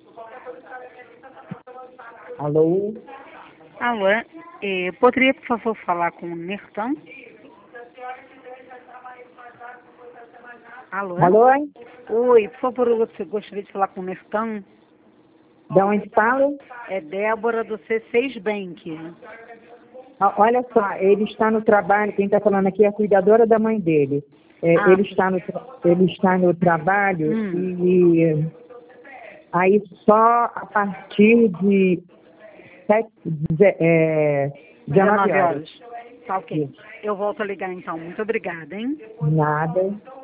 Alô? Alô, poderia, por favor, falar com o Nertão? Alô? Alô? Oi, por favor, eu gostaria de falar com o Nertão. Da onde fala? É Débora do C6 Bank. Olha só, ele está no trabalho, quem está falando aqui é a cuidadora da mãe dele. Ele está no trabalho e aí só a partir de 19 horas. Tá ok. Eu volto a ligar então. Muito obrigada, hein? Nada.